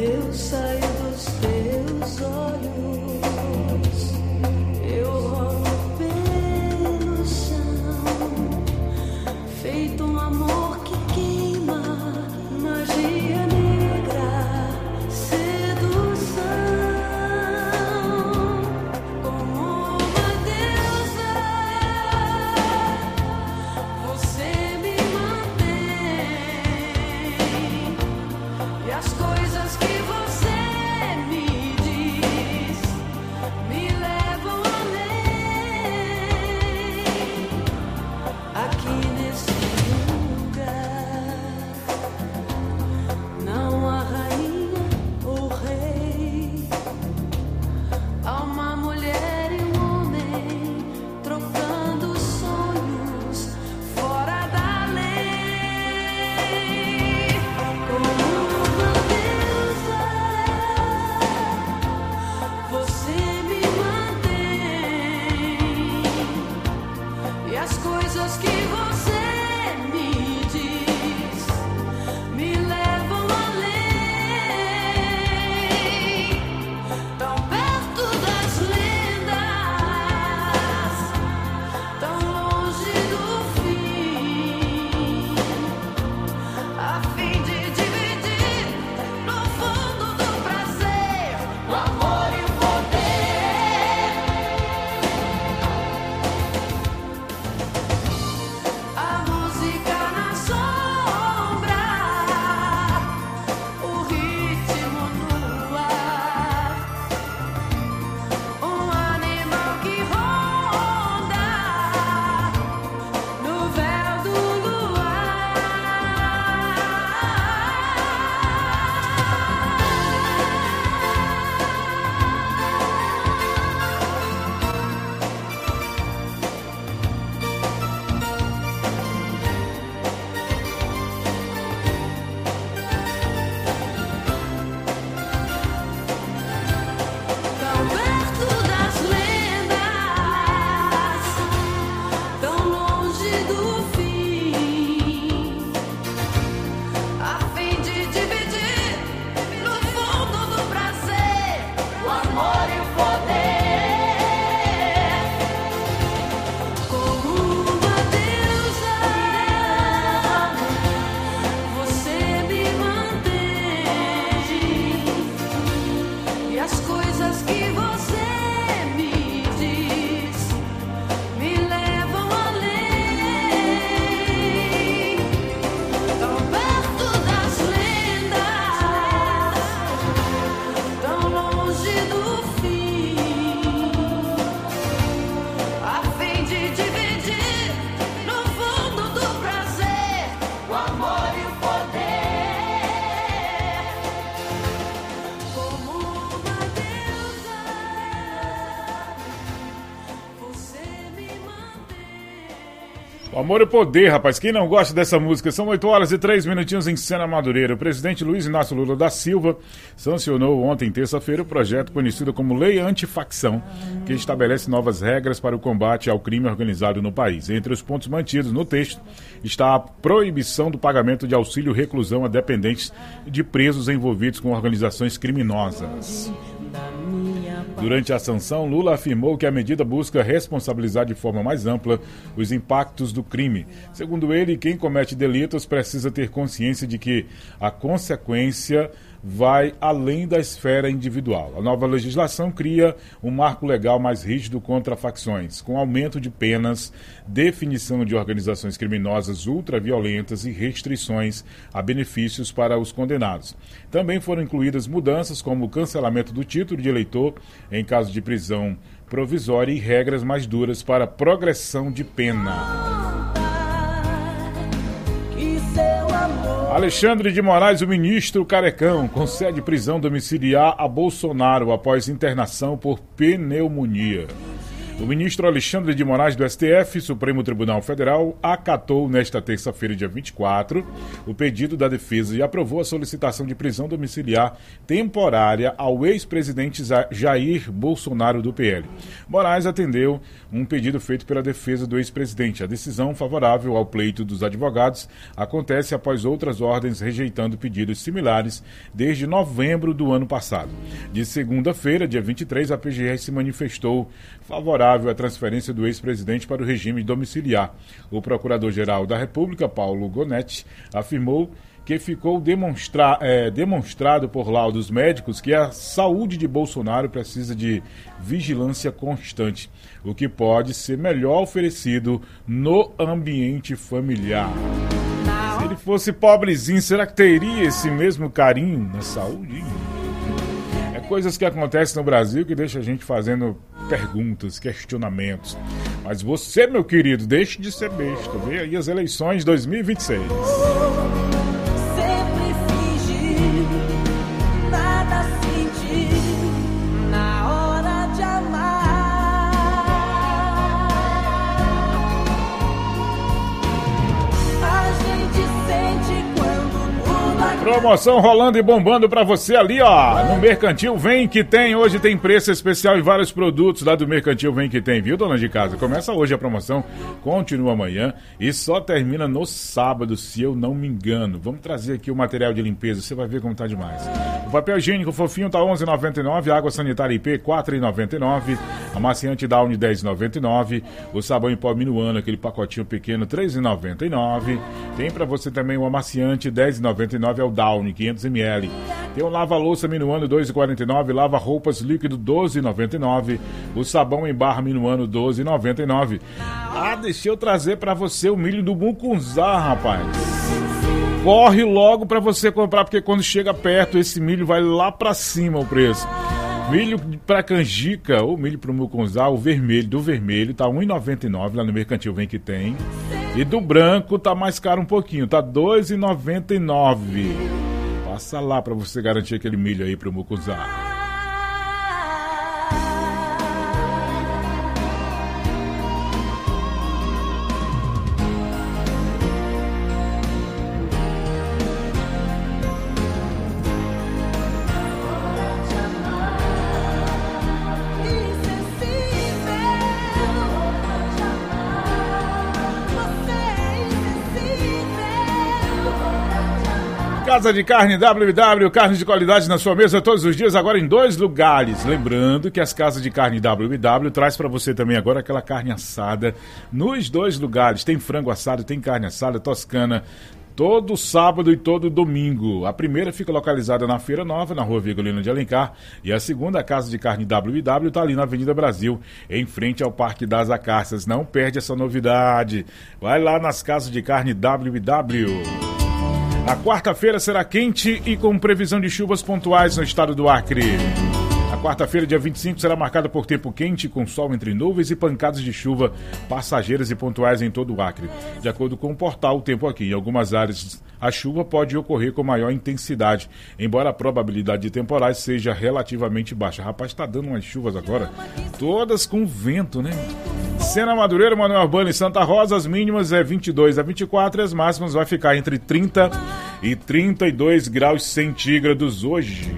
Eu saio dos teus olhos, eu rolo pelo chão, feito um amor que queima, magia negra, sedução, como uma deusa, você me mantém, e as coisas que você me diz me levam além, aqui nesse lugar não há rainha ou rei, há uma mulher e um homem trocando sonhos fora da lei, como uma deusa, você me mantém, e as coisas que você me diz me levam além, tão perto das lendas, tão longe do fim, a fim de dividir no fundo do prazer o amor e o poder. A música na sombra, o ritmo no ar, um animal que ronda no véu do luar. Tão perto das lendas, tão longe do fim, a fim de dividir no fundo do prazer o amor e o poder, como uma deusa, você me mantém, e as coisas que você me diz me levam além, tão perto das lendas, tão longe do fim, a fim de dividir no fundo do prazer o amor e o poder, como uma deusa, você me mantém. O amor e o poder, rapaz. Quem não gosta dessa música? São 8 horas e 3 minutinhos em Sena Madureira. O presidente Luiz Inácio Lula da Silva sancionou ontem, terça-feira, o projeto conhecido como Lei Antifacção, que estabelece novas regras para o combate ao crime organizado no país. Entre os pontos mantidos no texto está a proibição do pagamento de auxílio reclusão a dependentes de presos envolvidos com organizações criminosas. Durante a sanção, Lula afirmou que a medida busca responsabilizar de forma mais ampla os impactos do crime. Segundo ele, quem comete delitos precisa ter consciência de que a consequência vai além da esfera individual. A nova legislação cria um marco legal mais rígido contra facções, com aumento de penas, definição de organizações criminosas ultraviolentas e restrições a benefícios para os condenados. Também foram incluídas mudanças como o cancelamento do título de eleitor em caso de prisão provisória e regras mais duras para progressão de pena. Alexandre de Moraes, o ministro Carecão, concede prisão domiciliar a Bolsonaro após internação por pneumonia. O ministro Alexandre de Moraes do STF, Supremo Tribunal Federal, acatou nesta terça-feira, dia 24, o pedido da defesa e aprovou a solicitação de prisão domiciliar temporária ao ex-presidente Jair Bolsonaro do PL. Moraes atendeu um pedido feito pela defesa do ex-presidente. A decisão favorável ao pleito dos advogados acontece após outras ordens rejeitando pedidos similares desde novembro do ano passado. De segunda-feira, dia 23, a PGR se manifestou favorável à transferência do ex-presidente para o regime domiciliar. O Procurador-Geral da República, Paulo Gonetti, afirmou que ficou demonstrado por laudos médicos que a saúde de Bolsonaro precisa de vigilância constante, o que pode ser melhor oferecido no ambiente familiar. Se ele fosse pobrezinho, será que teria esse mesmo carinho na saúde? É coisas que acontecem no Brasil que deixa a gente fazendo perguntas, questionamentos. Mas você, meu querido, deixe de ser besta. Vê aí as eleições 2026. Promoção rolando e bombando pra você ali, ó, no Mercantil Vem Que Tem. Hoje tem preço especial em vários produtos lá do Mercantil Vem Que Tem, viu, dona de casa? Começa hoje a promoção, continua amanhã e só termina no sábado, se eu não me engano. Vamos trazer aqui o material de limpeza, você vai ver como tá demais. O papel higiênico fofinho tá R$11,99, água sanitária IP R$4,99, amaciante Downy R$10,99, o sabão em pó Minuano, aquele pacotinho pequeno R$3,99. Tem pra você também o amaciante R$10,99, é o Downy 500ml. Tem o lava-louça Minuano R$2,49, lava-roupas líquido R$12,99, o sabão em barra Minuano R$12,99. Ah, deixa eu trazer pra você o milho do Mucunzá, rapaz. Corre logo pra você comprar, porque quando chega perto esse milho vai lá pra cima o preço. Milho pra canjica, ou milho pro Mucunzá, o vermelho, do vermelho tá R$1,99 lá no Mercantil Vem Que Tem. E do branco tá mais caro um pouquinho, tá R$2,99. Passa lá pra você garantir aquele milho aí pro Mucunzá. Casa de Carne WW, carne de qualidade na sua mesa todos os dias, agora em 2 lugares. Lembrando que as Casas de Carne WW traz para você também agora aquela carne assada nos 2 lugares. Tem frango assado, tem carne assada toscana, todo sábado e todo domingo. A primeira fica localizada na Feira Nova, na Rua Vigolino de Alencar, e a segunda, a Casa de Carne WW, está ali na Avenida Brasil, em frente ao Parque das Acácias. Não perde essa novidade. Vai lá nas Casas de Carne WW. A quarta-feira será quente e com previsão de chuvas pontuais no estado do Acre. A quarta-feira, dia 25, será marcada por tempo quente, com sol entre nuvens e pancadas de chuva passageiras e pontuais em todo o Acre. De acordo com o portal Tempo Aqui, em algumas áreas a chuva pode ocorrer com maior intensidade, embora a probabilidade de temporais seja relativamente baixa. Rapaz, tá dando umas chuvas agora, todas com vento, né? Sena Madureira, Manuel Urbano e Santa Rosa, as mínimas é 22 a 24 e as máximas vai ficar entre 30 e 32 graus centígrados hoje.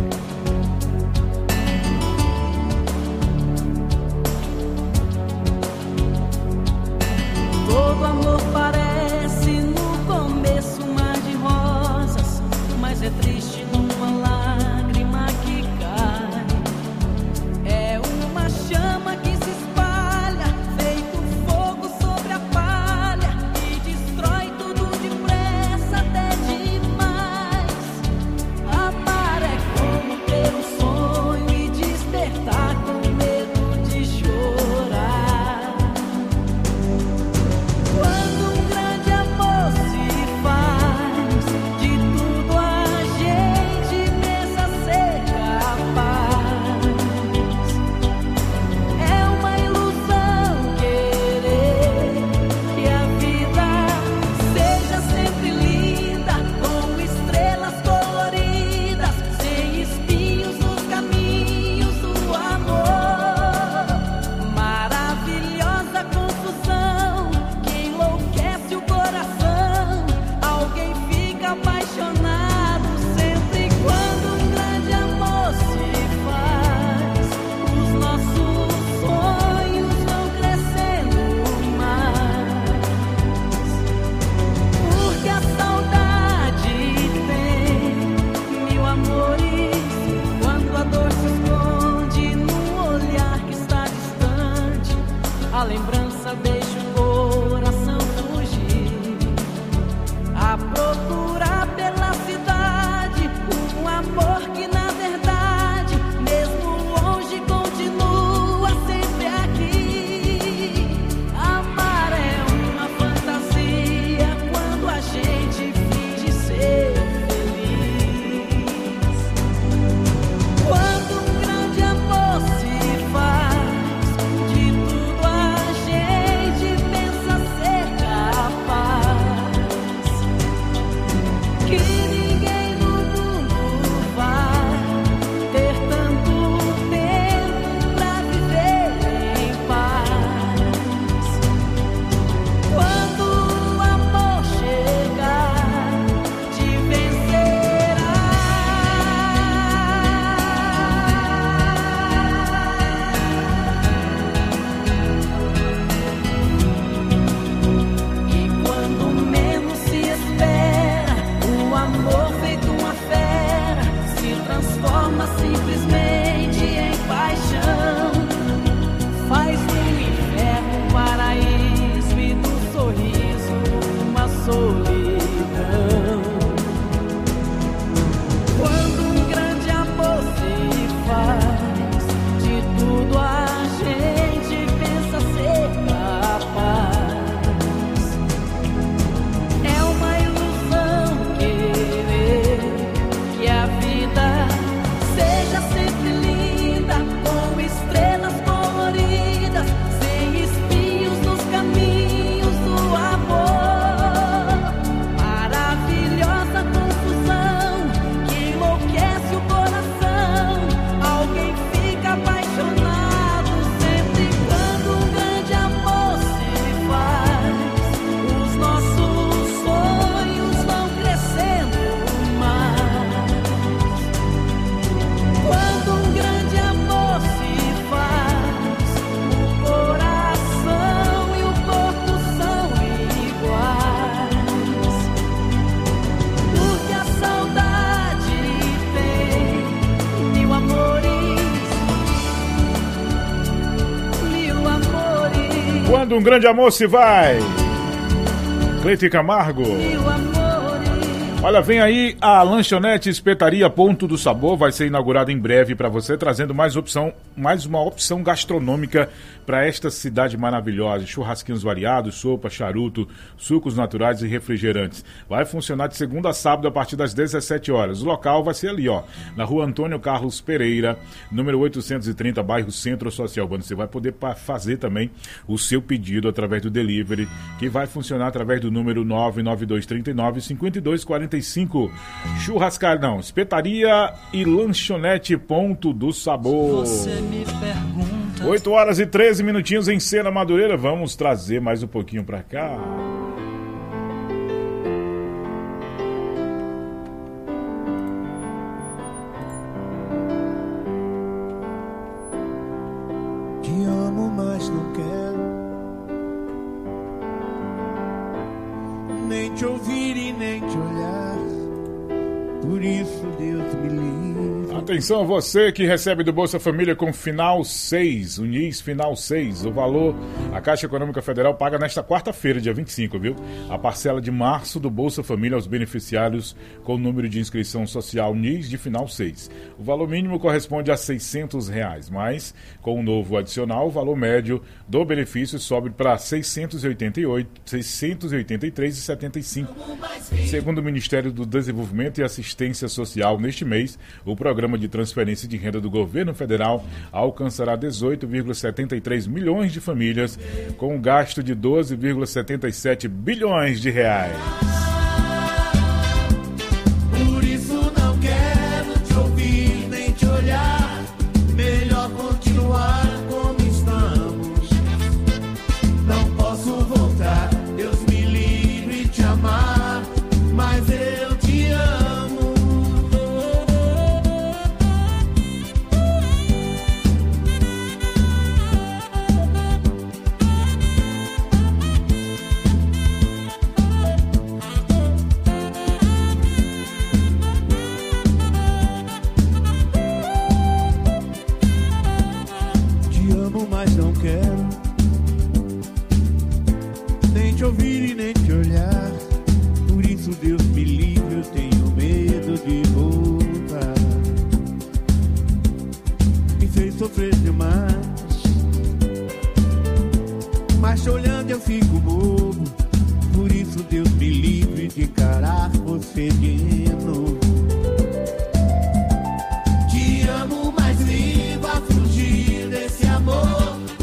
Todo amor parece no começo um mar de rosas, mas é triste numa lágrima que cai. É uma chama que se espalha, feito fogo sobre a palha, e destrói tudo depressa, até demais. Amar é como ter um sonho e despertar com medo de chorar. Quando um grande amor se faz, de tudo a gente Quando um grande amor se vai. Cleito e Camargo. Olha, vem aí a lanchonete Espetaria Ponto do Sabor, vai ser inaugurada em breve para você, trazendo mais uma opção gastronômica para esta cidade maravilhosa. Churrasquinhos variados, sopa, charuto, sucos naturais e refrigerantes. Vai funcionar de segunda a sábado a partir das 17 horas. O local vai ser ali, ó, na rua Antônio Carlos Pereira, número 830, bairro Centro Social Urbano. Você vai poder fazer também o seu pedido através do delivery, que vai funcionar através do número 99239-5245. Churrascar, não, Espetaria e Lanchonete Ponto do Sabor. Você me pergunta. 8 horas e 13 minutinhos em Cena Madureira. Vamos trazer mais um pouquinho pra cá. Te amo, mas não quero nem te ouvir e nem te olhar. Por isso Deus me livre. Atenção a você que recebe do Bolsa Família com final 6, o NIS final 6. O valor, a Caixa Econômica Federal paga nesta quarta-feira, dia 25, viu? A parcela de março do Bolsa Família aos beneficiários com o número de inscrição social NIS de final 6. O valor mínimo corresponde a R$600, mas com o novo adicional, o valor médio do benefício sobe para R$ 683,75. Segundo o Ministério do Desenvolvimento e Assistência Social, neste mês, o programa de transferência de renda do governo federal alcançará 18,73 milhões de famílias, com um gasto de 12,77 bilhões de reais. Por isso não quero te ouvir nem te olhar. Melhor continuar como estamos. Não posso voltar, Deus me livre de te amar, mas eu te amo. Mas não quero nem te ouvir e nem te olhar. Por isso Deus me livre, eu tenho medo de voltar. Me fez sofrer demais, mas te olhando eu fico bobo. Por isso Deus me livre de encarar você de novo. Te amo, mas viva fugir desse amor.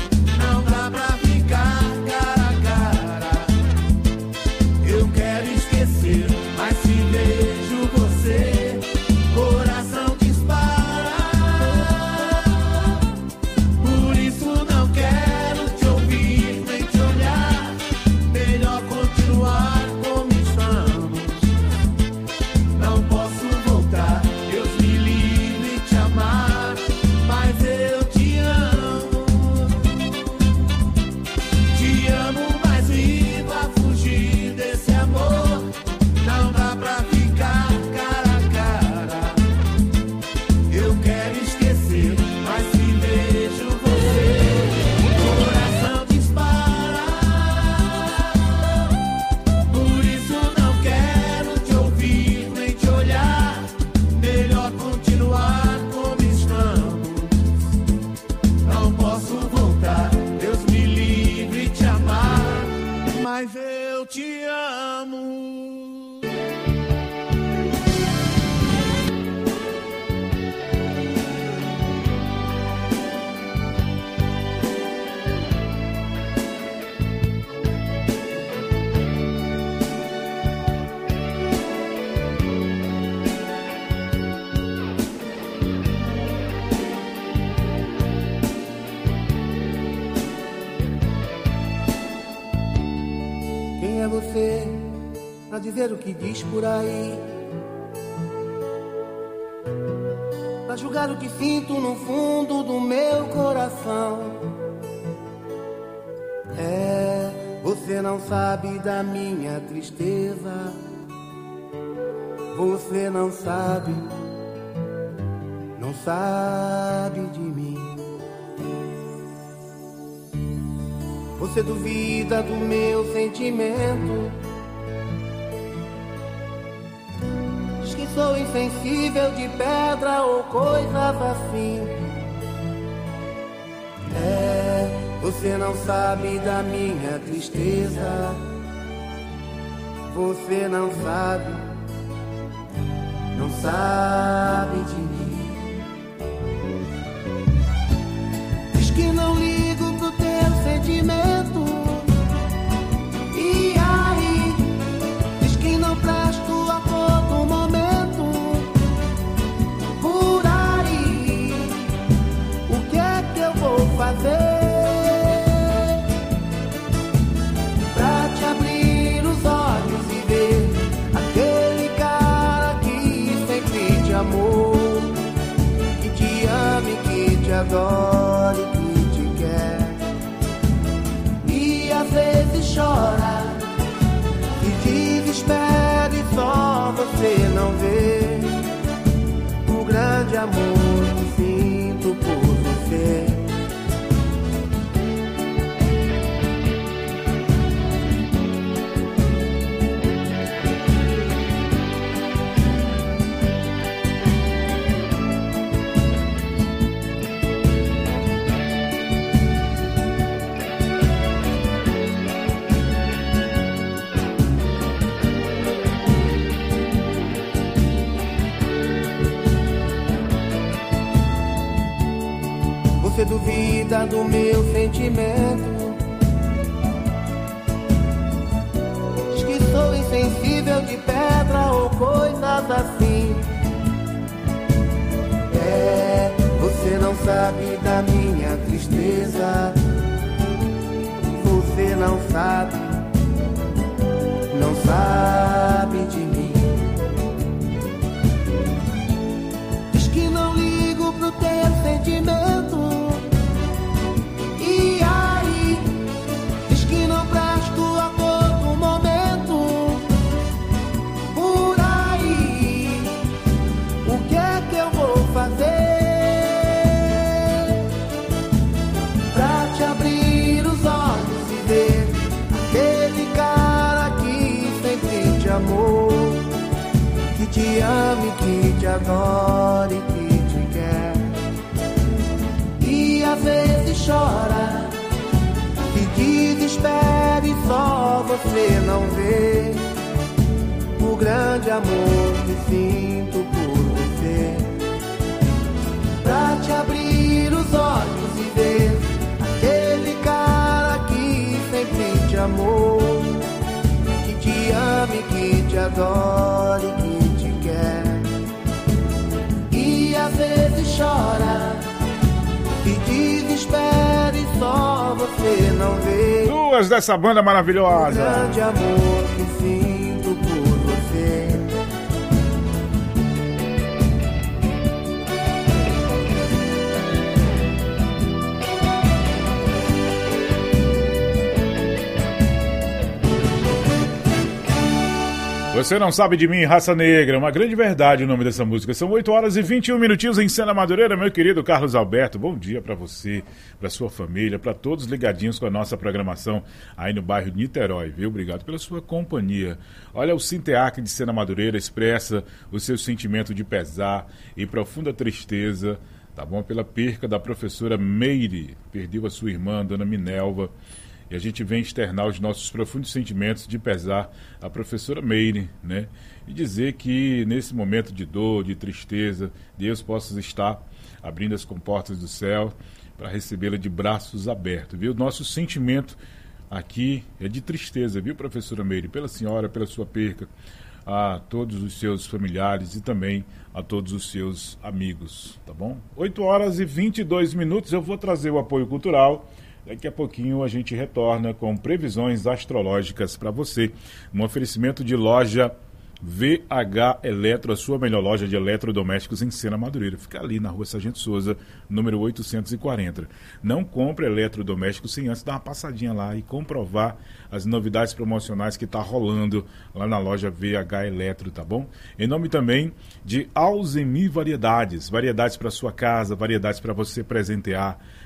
Quem é você pra dizer o que diz por aí? Pra julgar o que sinto no fundo do meu coração. Você não sabe da minha tristeza. Você não sabe de mim. Você duvida do meu sentimento, diz que sou insensível de pedra ou coisas assim. Você não sabe da minha tristeza, você não sabe de mim. Diz que não ligo pro teu sentimento, e aí diz que não presto a todo momento. Por aí, o que é que eu vou fazer pra te abrir os olhos e ver aquele cara que sempre te amou, que te ama e que te adora e que te quer, e às vezes chora e desespera e só você não vê o grande amor que sinto por você. Você duvida do meu sentimento, diz que sou insensível de pedra ou coisas assim. Você não sabe da minha tristeza, você não sabe de mim. Diz que não ligo pro teu sentimento, e aí diz que não presto a todo momento. Por aí, o que é que eu vou fazer pra te abrir os olhos e ver aquele cara que sempre te amou, que te ama e que te adora e que te quer, e às vezes chora e desespera e só você não vê o grande amor que sinto por você. Pra te abrir os olhos e ver aquele cara que sempre te amou, que te ama e que te adora e que te quer, e às vezes chora e desespera e só você não vê Duas dessa banda o maravilhosa. grande amor que sinto por você. Você não sabe de mim, Raça Negra, uma grande verdade o nome dessa música. São 8 horas e 21 minutinhos em Sena Madureira, meu querido Carlos Alberto. Bom dia pra você, pra sua família, pra todos ligadinhos com a nossa programação aí no bairro Niterói, viu? Obrigado pela sua companhia. Olha, o Sinteac de Sena Madureira expressa o seu sentimento de pesar e profunda tristeza, tá bom? Pela perca da professora Meire, perdeu a sua irmã, Dona Minelva. E a gente vem externar os nossos profundos sentimentos de pesar a professora Meire, né? E dizer que nesse momento de dor, de tristeza, Deus possa estar abrindo as comportas do céu para recebê-la de braços abertos, viu? Nosso sentimento aqui é de tristeza, viu, professora Meire? Pela senhora, pela sua perca, a todos os seus familiares e também a todos os seus amigos, tá bom? 8 horas e 22 minutos, eu vou trazer o apoio cultural. Daqui a pouquinho a gente retorna com previsões astrológicas para você. Um oferecimento de loja VH Eletro, a sua melhor loja de eletrodomésticos em Sena Madureira. Fica ali na rua Sargento Souza, número 840. Não compre eletrodomésticos sem antes dar uma passadinha lá e comprovar as novidades promocionais que está rolando lá na loja VH Eletro, tá bom? Em nome também de Alzemi Variedades. Variedades para sua casa, variedades para você presentear,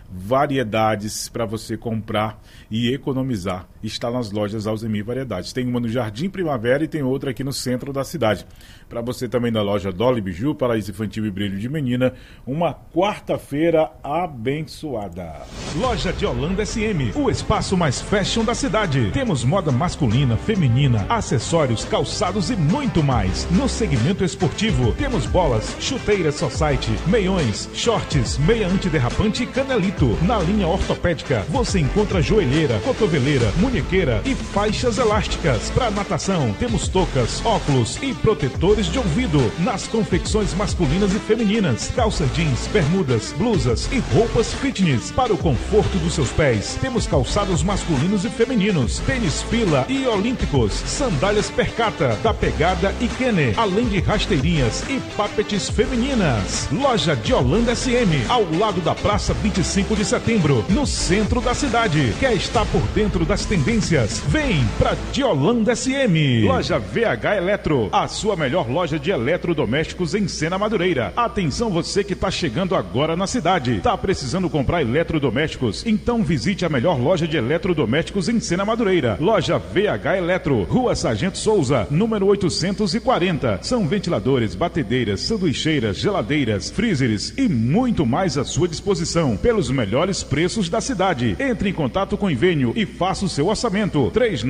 variedades para você comprar e economizar. Está nas lojas Alzemir Variedades. Tem uma no Jardim Primavera e tem outra aqui no centro da cidade. Para você também na loja Dolly Biju, Paraíso Infantil e Brilho de Menina, uma quarta-feira abençoada. Loja de Holanda SM, o espaço mais fashion da cidade. Temos moda masculina, feminina, acessórios, calçados e muito mais. No segmento esportivo, temos bolas, chuteiras society, meiões, shorts, meia antiderrapante e canelito. Na linha ortopédica, você encontra joelheira, cotoveleira, munhequeira e faixas elásticas. Para natação, temos toucas, óculos e protetores de ouvido. Nas confecções masculinas e femininas, calça jeans, bermudas, blusas e roupas fitness. Para o conforto dos seus pés, temos calçados masculinos e femininos, tênis fila e olímpicos, sandálias Percata, da Pegada e Kenner, além de rasteirinhas e papetes femininas. Loja de Holanda SM, ao lado da Praça 25 de Setembro, no centro da cidade. Quer estar por dentro das tendências? Vem pra de Holanda SM. Loja VH Eletro, a sua melhor loja de eletrodomésticos em Sena Madureira. Atenção você que tá chegando agora na cidade. Tá precisando comprar eletrodomésticos? Então visite a melhor loja de eletrodomésticos em Sena Madureira. Loja VH Eletro, Rua Sargento Souza, número 840. São ventiladores, batedeiras, sanduicheiras, geladeiras, freezers e muito mais à sua disposição, pelos melhores preços da cidade. Entre em contato com o Invênio e faça o seu orçamento.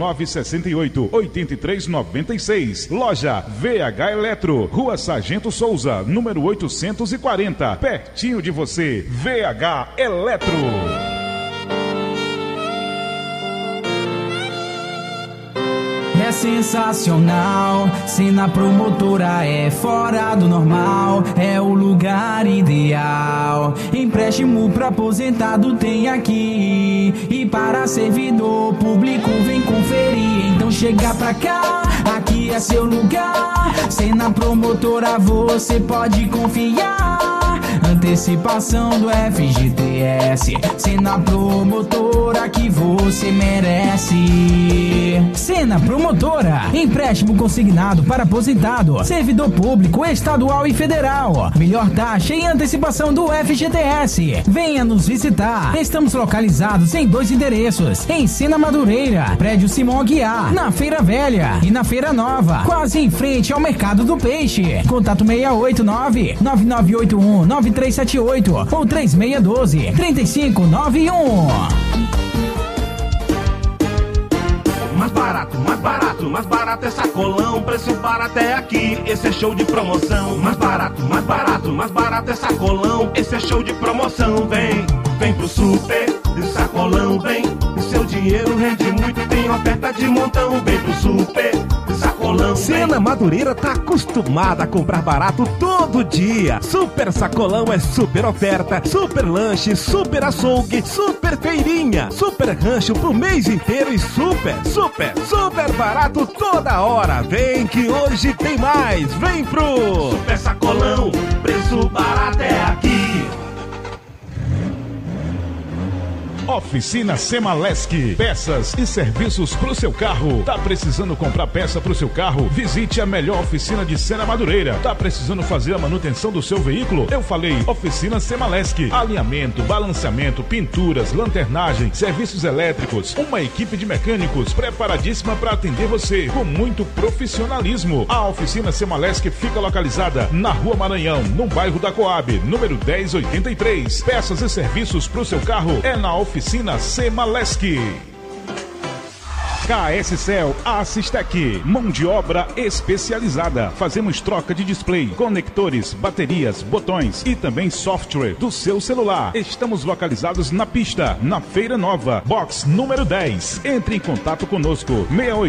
3968-8396. Loja VH Eletro, Rua Sargento Souza, número 840. Pertinho de você. VH Eletro. É sensacional, Sena Promotora é fora do normal, é o lugar ideal. Empréstimo pra aposentado tem aqui, e para servidor público vem conferir. Então chega pra cá, aqui é seu lugar. Sena Promotora você pode confiar. Antecipação do FGTS, Sena Promotora que você merece. Sena Promotora, empréstimo consignado para aposentado, servidor público estadual e federal. Melhor taxa e antecipação do FGTS. Venha nos visitar. Estamos localizados em 2 endereços, em Sena Madureira, prédio Simão Aguiar, na Feira Velha e na Feira Nova, quase em frente ao Mercado do Peixe. Contato 689-9981-9378 ou 3612-3591. Mais barato é sacolão, preço para até aqui, esse é show de promoção. Mais barato é sacolão, esse é show de promoção. Vem pro super de sacolão, vem, e seu dinheiro rende muito, tem oferta de montão. Vem pro super de sacolão. Sena Madureira tá acostumada a comprar barato todo dia. Super sacolão é super oferta, super lanche, super açougue, super feirinha, super rancho pro mês inteiro e super barato toda hora. Vem que hoje tem mais, vem pro Super Sacolão, preço barato é aqui. Oficina Semalesc, peças e serviços pro seu carro. Tá precisando comprar peça pro seu carro? Visite a melhor oficina de Sena Madureira. Tá precisando fazer a manutenção do seu veículo? Eu falei, Oficina Semalesc. Alinhamento, balanceamento, pinturas, lanternagem, serviços elétricos. Uma equipe de mecânicos preparadíssima para atender você com muito profissionalismo. A Oficina Semalesc fica localizada na Rua Maranhão, no bairro da Coab, número 1083. Peças e serviços pro seu carro é na Oficina Semalesc. KS Cell Assistec, mão de obra especializada. Fazemos troca de display, conectores, baterias, botões e também software do seu celular. Estamos localizados na pista, na Feira Nova, box número 10. Entre em contato conosco,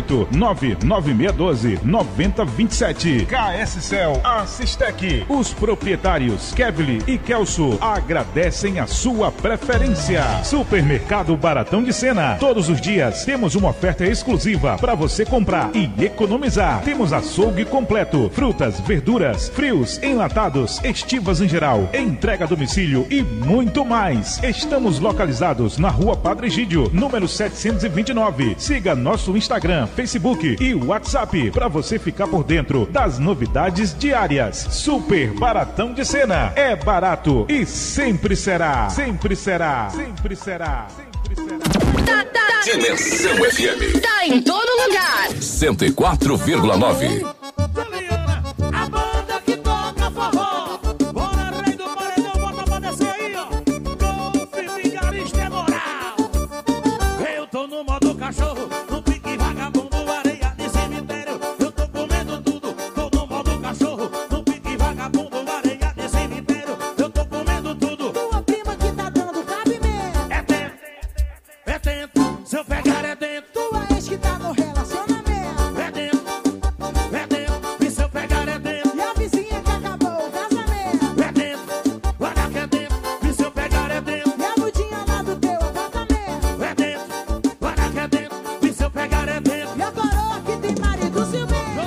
689-9612-9027. KS Cell Assistec. Os proprietários Kevly e Kelso agradecem a sua preferência. Supermercado Baratão de Sena. Todos os dias temos uma oferta loja exclusiva para você comprar e economizar. Temos açougue completo, frutas, verduras, frios, enlatados, estivas em geral, entrega a domicílio e muito mais. Estamos localizados na Rua Padre Egídio, número 729. Siga nosso Instagram, Facebook e WhatsApp para você ficar por dentro das novidades diárias. Super Baratão de Sena. É barato e sempre será. Sempre será. Sempre será. Sempre será. Dimensão FM. Tá em todo lugar. 104,9. A banda que toca forró. Bora, rei do paredão, bota pra descer aí, ó. Golfe, vigarista é moral. Eu tô no modo cachorro, no pique vagabundo, areia de cemitério. Eu tô comendo tudo, tô no modo cachorro, no pique vagabundo, areia de cemitério. Eu tô comendo tudo. Tua prima que tá dando cabimento. É tempo, é tempo. Se eu pegar é dentro. Tua ex que tá no relacionamento. É dentro, é dentro. E se eu pegar é dentro. E a vizinha que acabou o casamento. É dentro, olha que é dentro. E se eu pegar é dentro. E a mudinha lá do teu apartamento. É dentro, olha que é dentro. E se eu pegar é dentro. E a coroa que tem marido ciumento.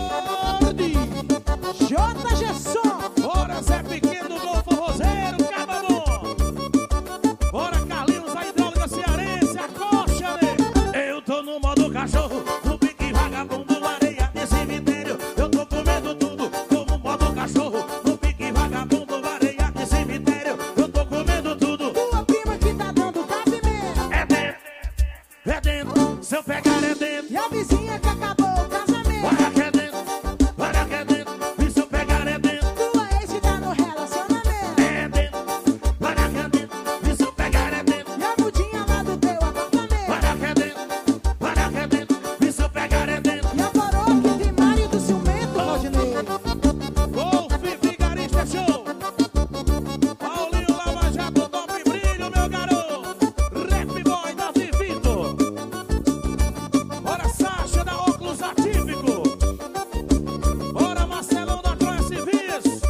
J. Gesson. Bora Zé Pequeno, Golfo Roseiro, Caba Bom. Bora Carlinhos, a hidráulica cearense, a coxa, né? Eu tô no modo cachorro, no pique vagabundo, areia de cemitério. Eu tô comendo tudo, tô no modo cachorro, no pique vagabundo, areia de cemitério. Eu tô comendo tudo. Tua prima que tá dando cabimento. É dentro, é dentro. Se eu pegar é dentro. E a vizinha que acabou o casamento. Olha que é dentro, olha que é dentro. E se eu pegar é dentro. Tua ex que tá no relacionamento. É dentro, olha que é dentro. E se eu pegar é dentro. E a mudinha lá do teu apartamento. Olha que é dentro, olha que é dentro. E se eu pegar é dentro. E a coroa que tem marido ciumento, Rodinei. Golfe, vigarista, show. Paulinho Lava Jato, top brilho, meu garoto. Rap boy da Vivito. Bora Sasha da Óculos Atípico. Bora Marcelão da Troia Civis.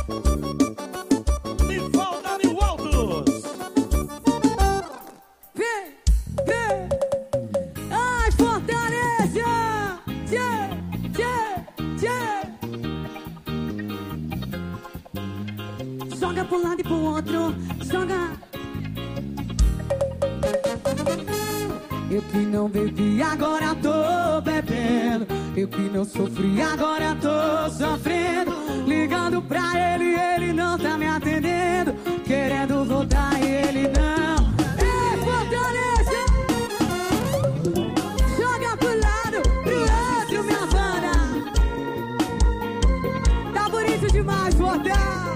Nival da New Altos. Vem, vem. Ai, Fortaleza. Tchê, tchê, tchê. Joga pro lado e pro outro. Joga. Eu que não bebi, agora tô bebendo. Eu que não sofri, agora tô sofrendo. Ligando pra ele, ele não tá me atendendo. Querendo voltar e ele não. Ei, Fortaleza! Joga pro lado, pro outro, minha banda. Tá bonito demais, Fortaleza.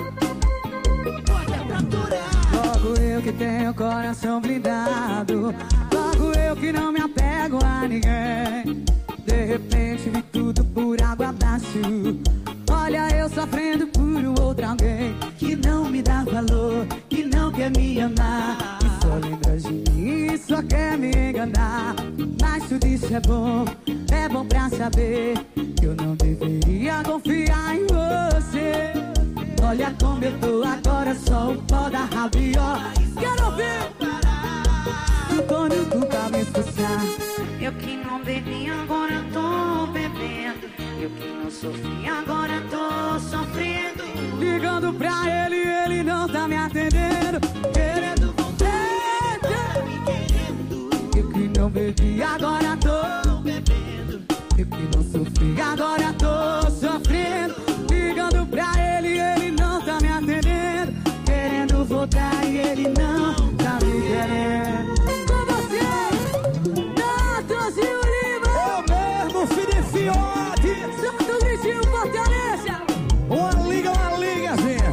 Logo eu que tenho coração blindado. Logo eu que não me apego a ninguém. De repente vi tudo por água abaixo. Olha eu sofrendo por outro alguém que não me dá valor, que não quer me amar, que só lembra de mim e só quer me enganar. Mas tudo isso é bom pra saber que eu não deveria confiar em você. Olha como eu tô agora, só o pó da rabiola. Quero ouvir! Quando tu tá me esforçar. Eu que não bebi, agora tô bebendo. Eu que não sofri, agora tô sofrendo. Ligando pra ele, ele não tá me atendendo. Querendo voltar, eu que não bebi, agora tô bebendo. Eu que não sofri, agora tô sofrendo. Ligando pra ele, ele não tá me atendendo. Querendo voltar e ele não tá me querendo. Com você, Natos e Uribe. Eu mesmo, filho de fiote. Santo Gritinho, Fortaleza. Uma liga, assim.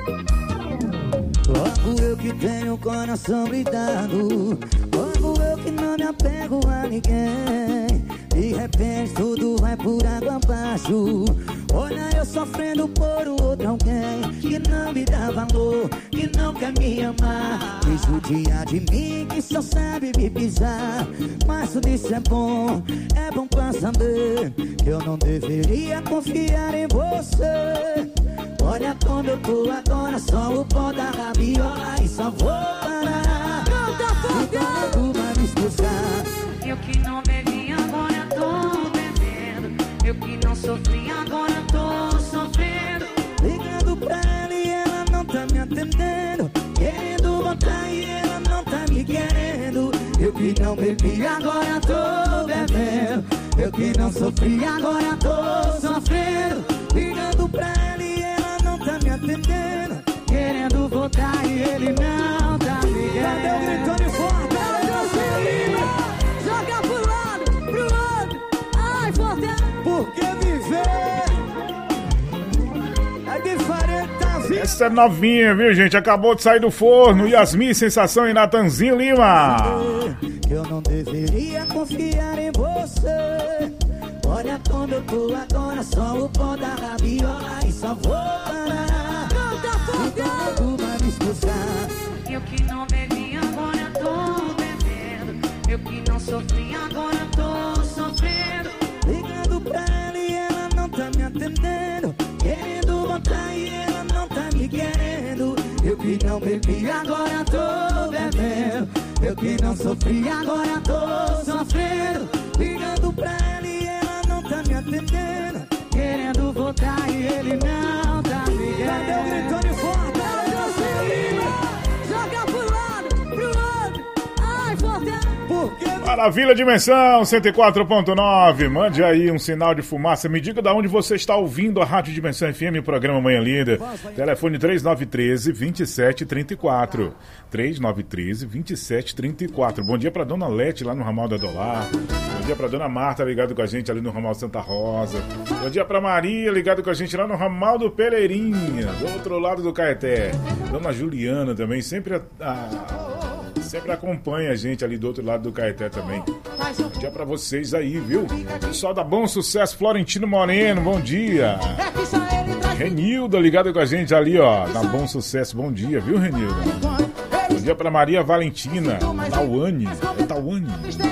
Logo eu que tenho o coração blindado. Logo eu que não me apego a ninguém. De repente tudo vai por água abaixo. Olha eu sofrendo por outro alguém que não me dá valor, que não quer me amar. Que judia de mim, que só sabe me pisar. Mas tudo isso é bom pra saber que eu não deveria confiar em você. Olha como eu tô agora, só o pó da rabiola e só vou parar. Canta, Então tu vai me expulsar. Eu que não bebi, agora sofri, agora tô sofrendo. Ligando pra ela e ela não tá me atendendo. Querendo voltar e ela não tá me querendo. Eu que não bebi, agora tô bebendo. Eu que não sofri, agora tô sofrendo. Ligando pra ela e ela não tá me atendendo. Querendo voltar e ele não tá me querendo. Cadê o gritone forte? Joga pro outro. Ai, forte. Porque viver é diferente da vida. Essa é novinha, viu, gente? Acabou de sair do forno. Yasmin, Sensação e Natanzinho Lima. Eu não deveria confiar em você. Olha como eu tô agora, só o pó da rabiola e só vou parar. Então tu vai me expulsar. Eu que não bebi, agora tô bebendo. Eu que não sofri, agora tô sofrendo. Ligando pra ela e ela não tá me atendendo. Querendo voltar e ela não tá me querendo. Eu que não bebi, agora tô bebendo. Eu que não sofri, agora tô sofrendo. Ligando pra ela e ela não tá me atendendo. Querendo voltar e ele não tá me querendo. Cadê o gritone forte? Joga pro outro. Ai, forte. Porque Maravilha, Dimensão 104.9. Mande aí um sinal de fumaça. Me diga de onde você está ouvindo a Rádio Dimensão FM, programa Manhã Linda. Telefone 3913-2734. 3913-2734. Bom dia para dona Lete lá no Ramal da Dolar. Bom dia para dona Marta, ligado com a gente ali no Ramal Santa Rosa. Bom dia para Maria, ligado com a gente lá no Ramal do Pereirinha, do outro lado do Caeté. Dona Juliana também, sempre acompanha a gente ali do outro lado do Caeté também. Bom dia pra vocês aí, viu? Pessoal da Bom Sucesso, Florentino Moreno, bom dia. Renilda ligada com a gente ali, ó, na Bom Sucesso, bom dia, viu, Renilda? Bom dia pra Maria Valentina, Tauane, é Tauane.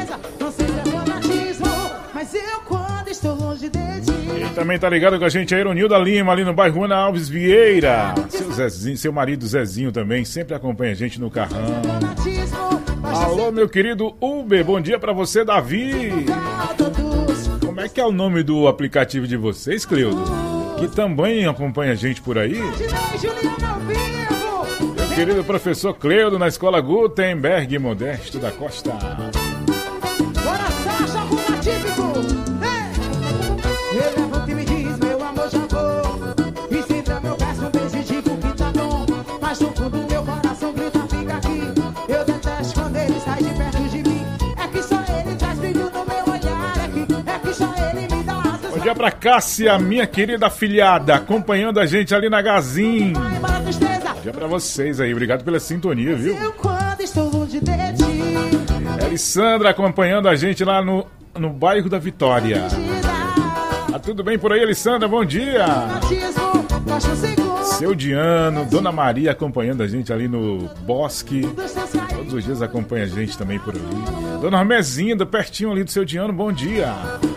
E também tá ligado com a gente a Ironilda Lima, ali no bairro Ana Alves Vieira. Seu Zezinho, seu marido Zezinho também, sempre acompanha a gente no carrão. Alô, meu querido Uber, bom dia pra você, Davi. Como é que é o nome do aplicativo de vocês, Cleudo? Que também acompanha a gente por aí. Meu querido professor Cleudo, na Escola Gutenberg Modesto da Costa. Bora, Sasha, arruma típico! Eu levanto e me diz, meu amor, já vou. E se der meu verso, um beijo digo que tá bom. Mas no fundo do meu coração grita, fica aqui. Eu detesto quando ele sai de perto de mim. É que só ele traz brilho no meu olhar. É que só ele me dá asas. Bom dia pra Cássia, minha querida afilhada, acompanhando a gente ali na Gazin. Bom dia pra vocês aí, obrigado pela sintonia, viu? Eu quando estou longe de ti. Alessandra acompanhando a gente lá no bairro da Vitória. Tá tudo bem por aí, Alessandra? Bom dia! Seu Diano, Dona Maria acompanhando a gente ali no Bosque. Todos os dias acompanha a gente também por ali. Dona Romezinda, pertinho ali do Seu Diano, bom dia!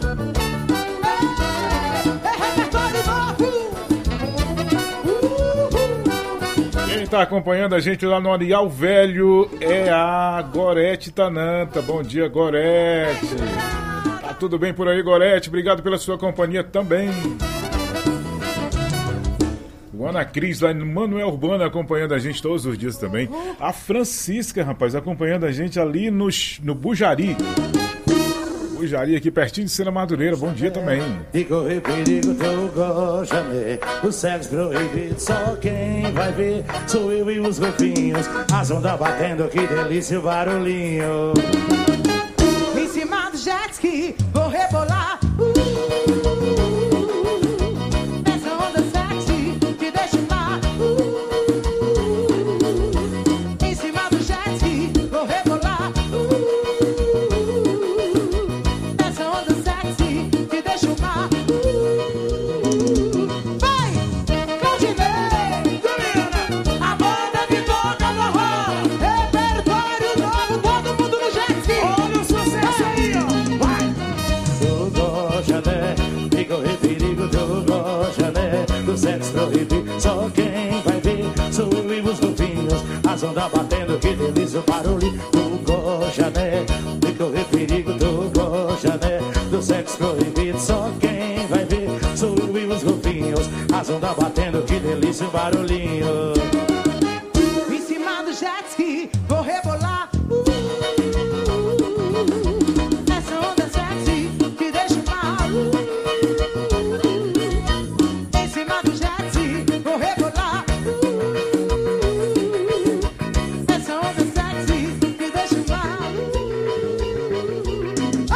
Quem tá acompanhando a gente lá no Areal Velho é a Gorete Tananta. Bom dia, Gorete! Tá tudo bem por aí, Gorete? Obrigado pela sua companhia também. O Ana Cris lá no Manuel Urbano acompanhando a gente todos os dias também. A Francisca, rapaz, acompanhando a gente ali no Bujari. Bujari aqui pertinho de Sena Madureira. Bom dia também. Digo e perigo, tu gosta, né? O sexo proibido, só quem vai ver sou eu e os golfinhos. As ondas batendo, que delícia o barulhinho. Em cima do jet ski, vou rebolar. Essa onda sexy te deixa lá. Em cima do jet ski, vou rebolar. Essa onda sexy te deixa lá. Vai, Claudinei, Juliana, a banda que toca no rola. Repertório novo, todo mundo no jet ski. Olha o sucesso aí, ó. Vai. Tu gosta, né? Digo e perigo, tu gosta, né? Do sexo proibido, só quem vai ver sou eu e os golfinhos. As ondas batendo, que delícia o barulho. Tu gosta, né? Digo e perigo, tu gosta, né? Do sexo proibido, só quem vai ver um barulhinho. Em cima do jet ski, vou rebolar. Essa onda sexy que deixa mal. Em cima do jet ski, vou rebolar. Essa onda sexy que deixa mal. Oh!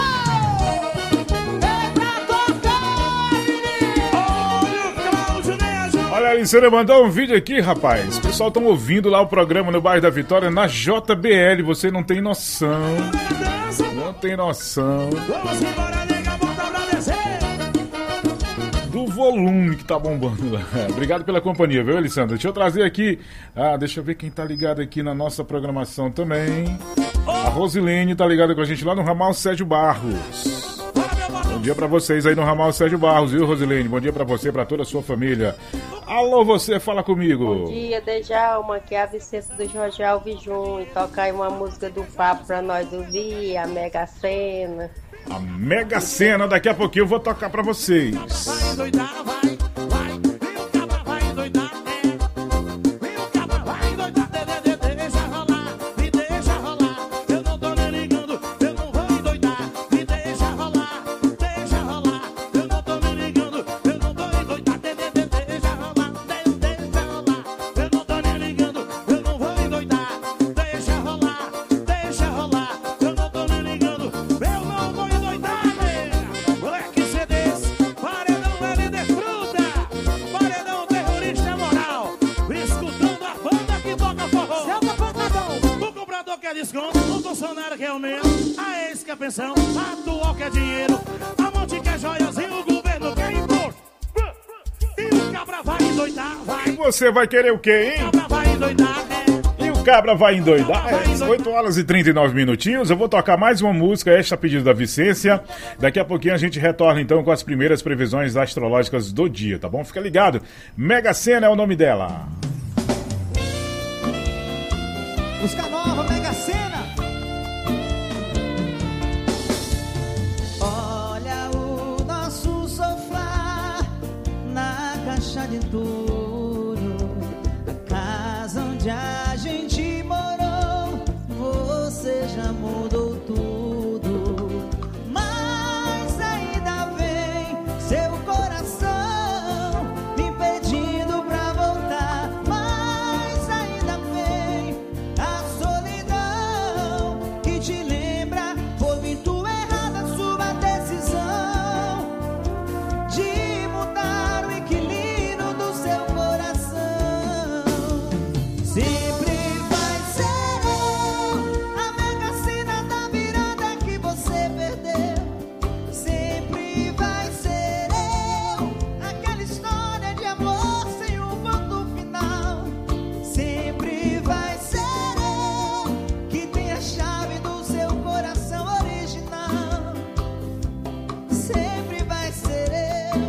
É pra tocar, menino! Olha o Cláudio Nejo. Olha, a Alicena mandou um vídeo aqui, rapaz. O pessoal estão ouvindo lá o programa no bairro da Vitória, na JBL. Você não tem noção. Não tem noção Vamos embora, nega, volta pra descer. do volume que tá bombando lá. Obrigado pela companhia, viu, Alessandra? Deixa eu trazer aqui. Deixa eu ver quem tá ligado aqui na nossa programação também. A Rosilene tá ligada com a gente lá no ramal Sérgio Barros. Bom dia pra vocês aí no ramal Sérgio Barros, viu, Rosilene? Bom dia pra você, pra toda a sua família. Alô, você, fala comigo. Bom dia, Dejalma, que é a Vicência do Jorge Alves Júnior. Toca aí uma música do Papo pra nós ouvir, a Mega Sena. A Mega Sena, daqui a pouquinho eu vou tocar pra vocês. Vai endoidar, vai. Vem o cabra, vai endoidar, Vem o cabra, vai endoidar, deixa rolar, me deixa rolar. Eu não tô nem ligando, eu não vou endoidar. Me deixa rolar, eu não tô nem ligando, eu não vou endoidar. Deixa rolar, eu não tô nem ligando, eu não vou endoidar. Deixa rolar, eu não tô nem ligando, eu não vou endoidar. Moleque CDs, paredão leve de fruta, paredão terrorista moral, escutando a banda que toca forró. O comprador quer desconto, o funcionário quer aumento, a ex quer pensão, a atual quer dinheiro, a monte quer joias e o governo quer imposto. E o cabra vai endoidar, vai. Você vai querer o quê, hein? O cabra vai endoidar, E o cabra vai endoidar? 8 horas e 39 minutinhos. Eu vou tocar mais uma música, esta a pedido da Vicência. Daqui a pouquinho a gente retorna então com as primeiras previsões astrológicas do dia, tá bom? Fica ligado. Mega Sena é o nome dela. Música nova, Mega Sena. Olha o nosso sofá na caixa de entulho, a casa onde a gente morou. Você já mudou tudo, mas ainda vem seu coração me pedindo pra voltar. Mas ainda vem a solidão que te lembra. Foi muito errada a sua decisão de mudar o equilíbrio do seu coração. Sempre vai ser eu, a Mega Sena da virada que você perdeu. Sempre vai ser eu, aquela história de amor sem um ponto final. Sempre vai ser eu, que tem a chave do seu coração original. Sempre vai ser eu,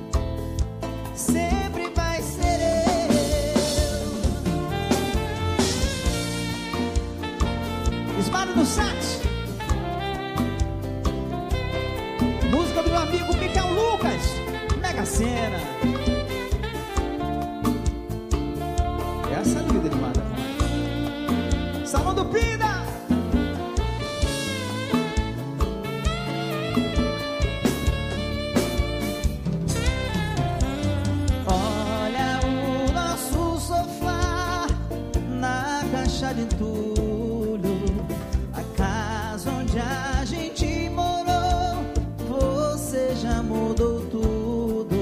sempre vai ser eu. Esmado do sax. Música do meu amigo Micael Lucas, Mega Sena. Essa é a vida de Mada. Salão do Pida. Olha o nosso sofá na caixa de entulho, a casa onde a gente morou. Você já mudou tudo,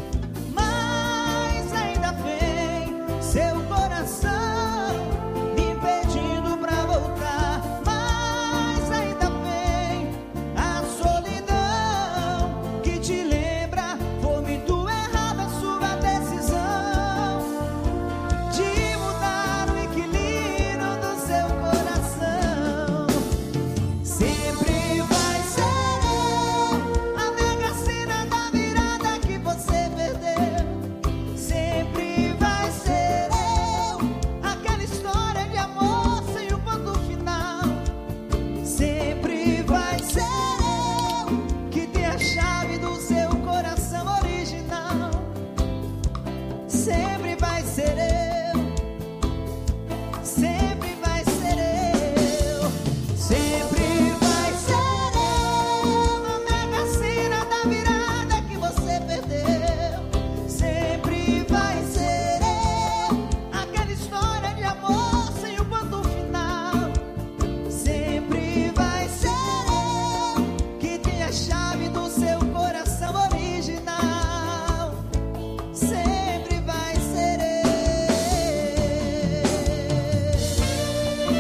mas ainda vem seu coração me pedindo pra voltar. Mas ainda vem a solidão que te lembra. Foi muito errada a sua decisão de mudar o equilíbrio do seu coração. Sempre vai ser eu, a Mega Sena da virada que você perdeu. Sempre vai ser eu, a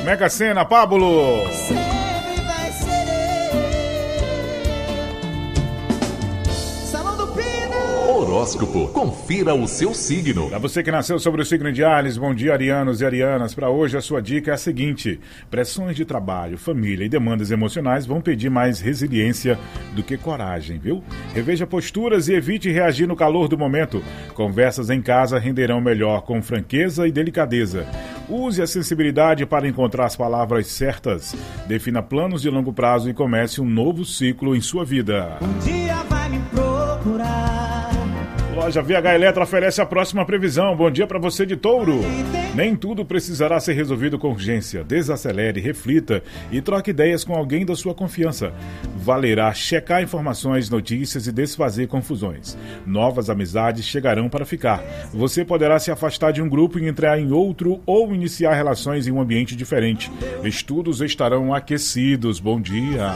Mega Sena, Pablo. Sempre vai ser Salão do Pino. Horóscopo, confira o seu signo. Para você que nasceu sobre o signo de Ares, bom dia, arianos e arianas. Para hoje a sua dica é a seguinte: pressões de trabalho, família e demandas emocionais vão pedir mais resiliência do que coragem, viu? Reveja posturas e evite reagir no calor do momento. Conversas em casa renderão melhor com franqueza e delicadeza. Use a sensibilidade para encontrar as palavras certas. Defina planos de longo prazo e comece um novo ciclo em sua vida. Um dia vai me procurar. Loja VH Eletro oferece a próxima previsão. Bom dia para você de Touro. Nem tudo precisará ser resolvido com urgência. Desacelere, reflita e troque ideias com alguém da sua confiança. Valerá checar informações, notícias e desfazer confusões. Novas amizades chegarão para ficar. Você poderá se afastar de um grupo e entrar em outro ou iniciar relações em um ambiente diferente. Estudos estarão aquecidos. Bom dia.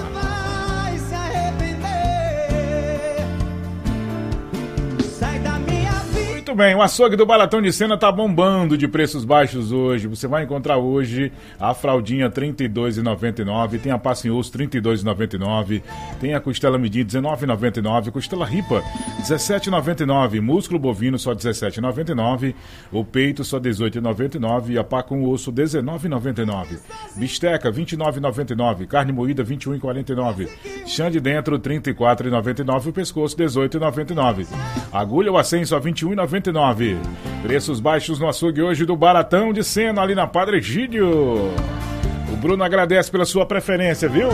Muito bem, o açougue do Baratão de Sena tá bombando de preços baixos hoje. Você vai encontrar hoje a fraldinha R$ 32,99, tem a passa em osso R$ 32,99, tem a costela medida R$ 19,99, costela ripa R$ 17,99, músculo bovino só R$ 17,99, o peito só R$ 18,99 e a pá com osso R$ 19,99. Bisteca R$ 29,99, carne moída R$ 21,49, chã de dentro R$ 34,99, o pescoço R$ 18,99. Agulha ou acém só R$ 21,99. Preços baixos no açougue hoje do Baratão de Sena, ali na Padre Egídio. O Bruno agradece pela sua preferência, viu?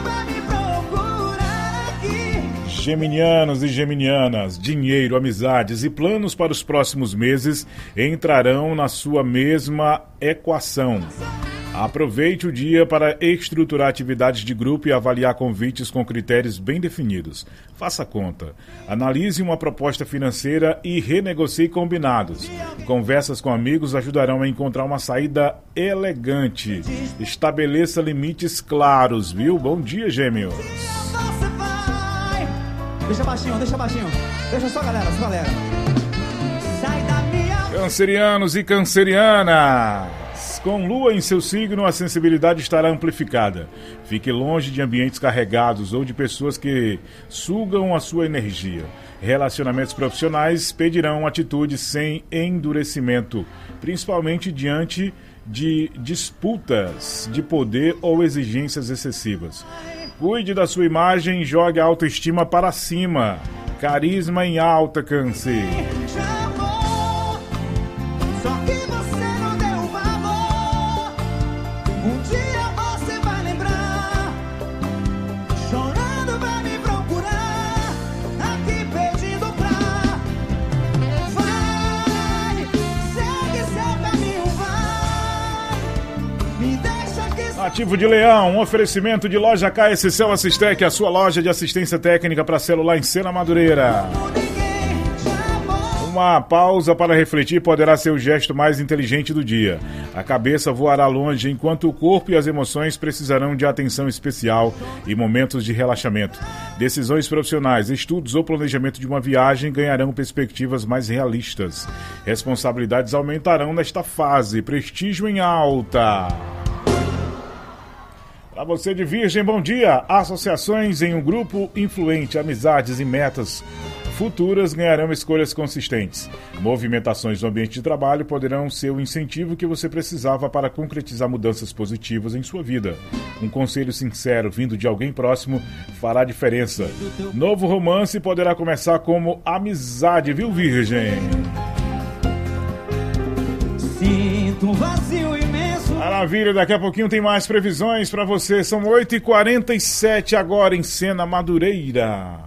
Geminianos e geminianas, dinheiro, amizades e planos para os próximos meses entrarão na sua mesma equação. Aproveite o dia para estruturar atividades de grupo e avaliar convites com critérios bem definidos. Faça conta. Analise uma proposta financeira e renegocie combinados. Conversas com amigos ajudarão a encontrar uma saída elegante. Estabeleça limites claros, viu? Bom dia, Gêmeos. Deixa baixinho. Deixa só, galera. Sai da minha... Cancerianos e cancerianas. Com lua em seu signo, a sensibilidade estará amplificada. Fique longe de ambientes carregados ou de pessoas que sugam a sua energia. Relacionamentos profissionais pedirão atitude sem endurecimento, principalmente diante de disputas de poder ou exigências excessivas. Cuide da sua imagem e jogue a autoestima para cima. Carisma em alta, Câncer. Ativo de Leão, um oferecimento de loja KSC Assistec, a sua loja de assistência técnica para celular em Sena Madureira. Uma pausa para refletir poderá ser o gesto mais inteligente do dia. A cabeça voará longe enquanto o corpo e as emoções precisarão de atenção especial e momentos de relaxamento. Decisões profissionais, estudos ou planejamento de uma viagem ganharão perspectivas mais realistas. Responsabilidades aumentarão nesta fase. Prestígio em alta. Para você de Virgem, bom dia. Associações em um grupo influente, amizades e metas futuras ganharão escolhas consistentes. Movimentações no ambiente de trabalho poderão ser o incentivo que você precisava para concretizar mudanças positivas em sua vida. Um conselho sincero vindo de alguém próximo fará diferença. Novo romance poderá começar como amizade, viu, Virgem? Sinto um vazio imenso. Maravilha, daqui a pouquinho tem mais previsões para você. São 8h47 agora em Sena Madureira.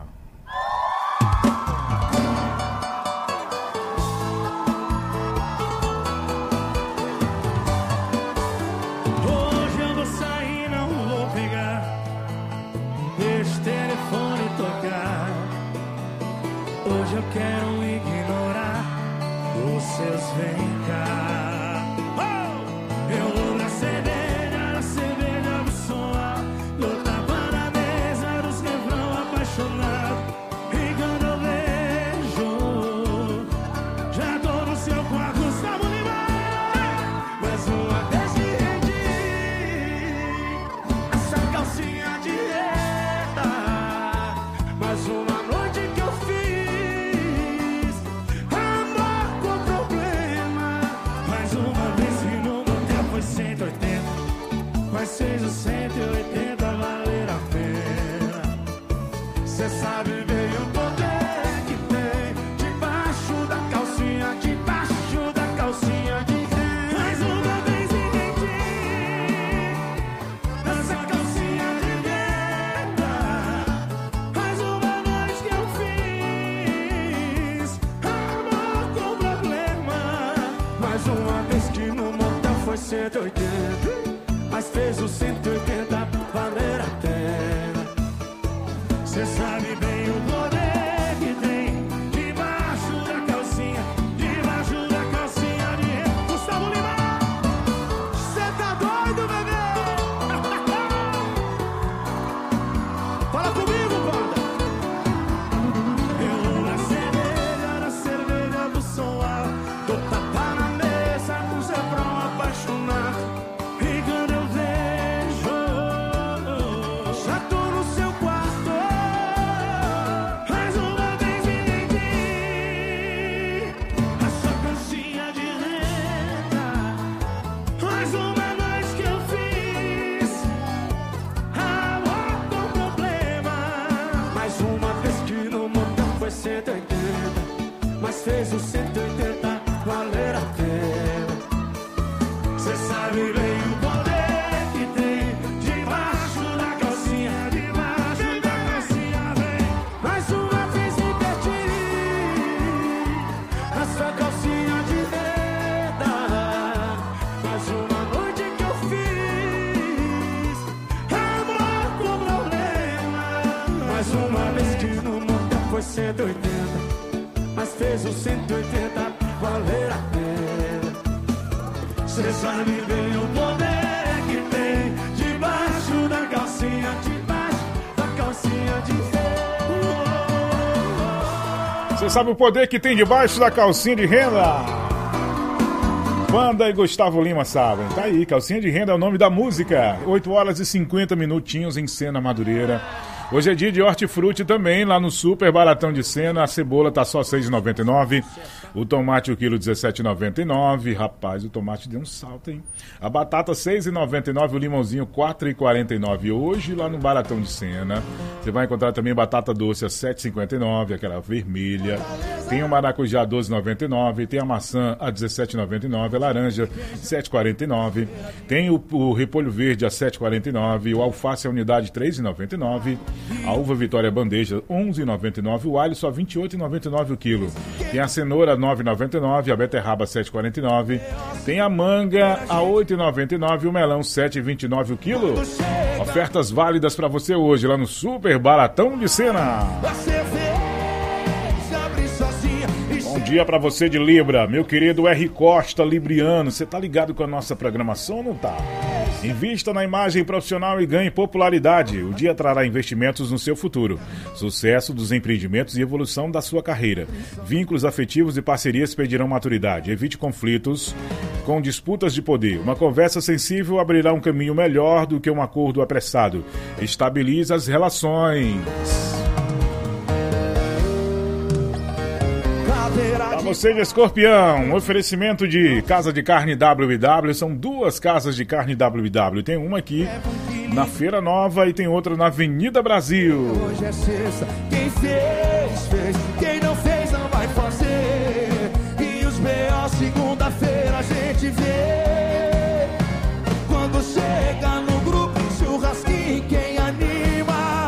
Hoje eu vou sair, não vou pegar. Deixa o telefone tocar. Hoje eu quero ignorar os seus vem cá. Eu vou na cerveja do som. Eu tava na mesa dos refrão apaixonado. mas fez os 180 valer a pena. Cê sabe bem o poder que tem debaixo da calcinha de renda. Mais uma vez entendi nessa calcinha de renda. Mais uma noite que eu fiz amor com problema. Mais uma vez que no motel foi 180, mas fez os 180 valer a pena. Cê sabe bem o poder que tem debaixo da calcinha de Gustavo Lima. Cê tá doido, bebê? Fala comigo, banda. Eu na cerveja do som alto, dou tapa na mesa com Zé Brão apaixonado. E quando eu vejo, já tô no seu quarto. Mais uma vez entendi a sua calcinha de renda. Mais uma noite que eu fiz amor com problema. Mais uma vez que no motel foi 180, mas fez os 180 valer a pena. Cê sabe bem o poder que tem debaixo da calcinha, vem. Mais uma vez entendi a sua calcinha de renda. Mais uma noite que eu fiz amor com problema. Mais uma vez que no motel foi 180, mas fez os 180 valer a pena. Cê sabe bem o poder que tem debaixo da calcinha de renda. Você sabe o poder que tem debaixo da calcinha de renda? Wanda e Gustavo Lima sabem. Tá aí, calcinha de renda é o nome da música. 8 horas e 50 minutinhos em Sena Madureira. Hoje é dia de hortifruti também, lá no Super Baratão de Sena. A cebola tá só R$ 6,99. O tomate, o quilo, R$ 17,99. Rapaz, o tomate deu um salto, hein? A batata, R$ 6,99. O limãozinho, R$ 4,49. Hoje, lá no Baratão de Sena, você vai encontrar também batata doce a R$ 7,59, aquela vermelha. Tem o maracujá, R$ 12,99. Tem a maçã, a R$ 17,99. A laranja, R$ 7,49. Tem o repolho verde, a R$ 7,49. O alface, a unidade, R$ 3,99. A uva Vitória bandeja, R$ 11,99. O alho, só R$ 28,99 o quilo. Tem a cenoura, R$ 9,99. A beterraba, R$ 7,49. Tem a manga, a R$ 8,99. O melão, R$ 7,29 o quilo. Ofertas válidas para você hoje, lá no Super Baratão de Sena. Bom dia para você de Libra, meu querido R. Costa, libriano. Você tá ligado com a nossa programação ou não tá? Invista na imagem profissional e ganhe popularidade. O dia trará investimentos no seu futuro, sucesso dos empreendimentos e evolução da sua carreira. Vínculos afetivos e parcerias pedirão maturidade. Evite conflitos com disputas de poder. Uma conversa sensível abrirá um caminho melhor do que um acordo apressado. Estabilize as relações. Para você de Escorpião, oferecimento de Casa de Carne WW. São duas casas de carne WW. Tem uma aqui na Feira Nova e tem outra na Avenida Brasil. Hoje é sexta, quem fez, fez. Quem não fez, não vai fazer. E os B.O. segunda-feira a gente vê. Quando chega no grupo, churrasquinho, quem anima.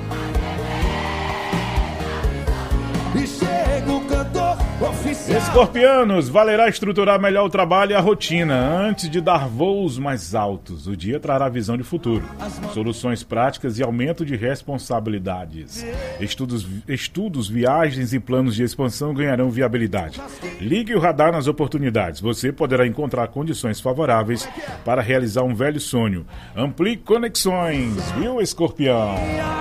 E chega o cantor oficial. Escorpianos, valerá estruturar melhor o trabalho e a rotina antes de dar voos mais altos. O dia trará visão de futuro, soluções práticas e aumento de responsabilidades. Estudos, viagens e planos de expansão ganharão viabilidade. Ligue o radar nas oportunidades. Você poderá encontrar condições favoráveis para realizar um velho sonho. Amplie conexões, viu, Escorpião?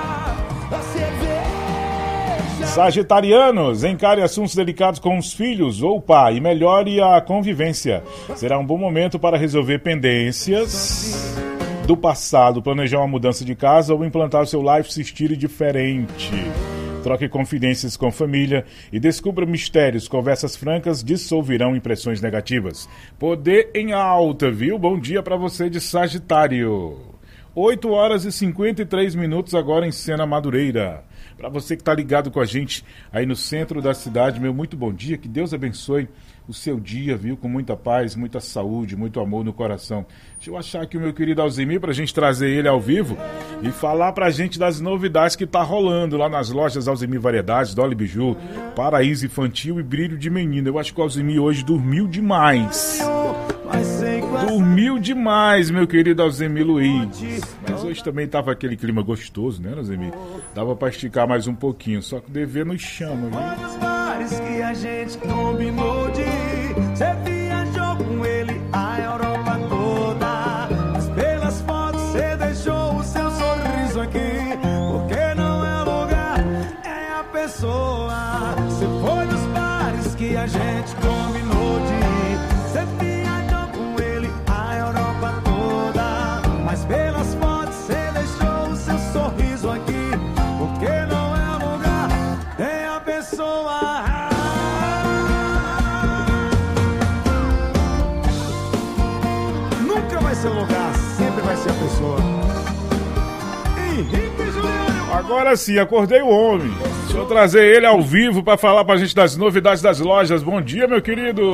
Sagitarianos, encare assuntos delicados com os filhos ou pai e melhore a convivência. Será um bom momento para resolver pendências do passado, planejar uma mudança de casa ou implantar o seu lifestyle diferente. Troque confidências com família e descubra mistérios. Conversas francas dissolverão impressões negativas. Poder em alta, viu? Bom dia para você de Sagitário. 8 horas e 53 minutos agora em Sena Madureira. Para você que está ligado com a gente aí no centro da cidade, meu muito bom dia. Que Deus abençoe o seu dia, viu? Com muita paz, muita saúde, muito amor no coração. Deixa eu achar aqui o meu querido Alzimir para a gente trazer ele ao vivo e falar para a gente das novidades que tá rolando lá nas lojas Alzimir Variedades, Dolly Biju, Paraíso Infantil e Brilho de Menina. Eu acho que o Alzimir hoje dormiu demais. Dormiu demais, meu querido Alzimir Luiz. Mas hoje também tava aquele clima gostoso, né, Alzimir? Dava pra esticar mais um pouquinho, só que o dever nos chama, viu? Os bares que a gente combinou de ir, você viajou com ele a Europa toda. Mas pelas fotos você deixou o seu sorriso aqui. Porque não é lugar, é a pessoa. Você foi nos bares que a gente combinou de ir, você viajou com ele a Europa toda. Mas pelas fotos você deixou o seu sorriso aqui. Porque não é lugar, é a pessoa. Nunca vai ser lugar, sempre vai ser a pessoa. Henrique Juliano. Agora sim, acordei o homem. Deixa eu trazer ele ao vivo para falar pra gente das novidades das lojas. Bom dia, meu querido.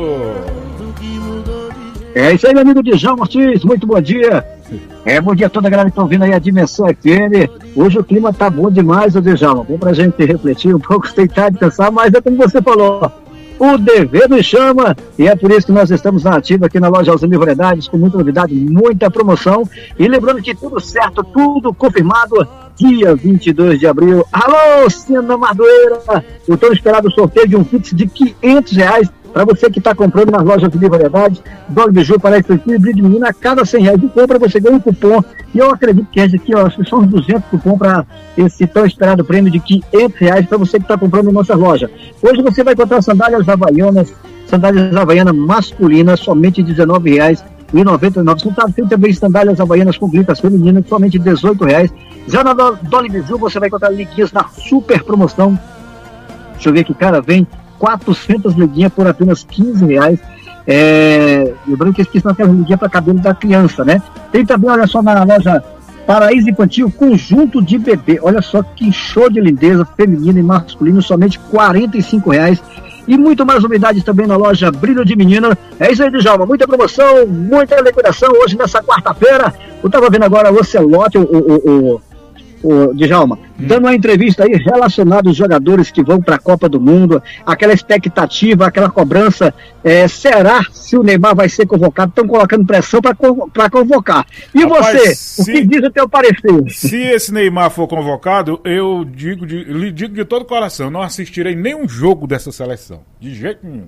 É isso aí, meu amigo Djalma Ortiz, muito bom dia. Bom dia a toda a galera que está ouvindo aí a Dimensão FM. Hoje o clima tá bom demais, ô Djalma. Bom pra gente refletir um pouco, tentar pensar, mas é como você falou, o dever nos chama e é por isso que nós estamos na ativa aqui na loja Alzimir Variedades com muita novidade, muita promoção. E lembrando que tudo certo, tudo confirmado, dia 22 de abril. Alô, Sena Madureira! O tão esperado sorteio de um Pix de R$500 para você que está comprando nas lojas de Variedades, Dolly Biju, Paraíso Infantil e Brilho de Menina. A cada R$100 de compra você ganha um cupom. E eu acredito que esse aqui, ó, são uns 200 cupom para esse tão esperado prêmio de R$500 para você que está comprando em nossa loja. Hoje você vai encontrar sandálias havaianas masculinas, somente R$19,99. Tem também sandálias havaianas com glitas femininas, somente R$18. Já na Dolly Biju você vai encontrar liguinhas na super promoção. Deixa eu ver aqui, cara, vem 400 liguinhas por apenas R$15. Lembrando que esqueci aquela liguinha para cabelo da criança, né? Tem também, olha só, na loja Paraíso Infantil, conjunto de bebê. Olha só que show de lindeza, feminino e masculino, somente R$45. E muito mais novidades também na loja Brilho de Menina. É isso aí, Djalma, muita promoção, muita liquidação hoje nessa quarta-feira. Eu tava vendo agora o Ocelote, o Djalma, dando uma entrevista aí relacionada aos jogadores que vão para a Copa do Mundo, aquela expectativa, aquela cobrança, será se o Neymar vai ser convocado? Estão colocando pressão para convocar. E rapaz, você, o que diz o teu parecer? Se esse Neymar for convocado, eu lhe digo de todo o coração, não assistirei nenhum jogo dessa seleção, de jeito nenhum.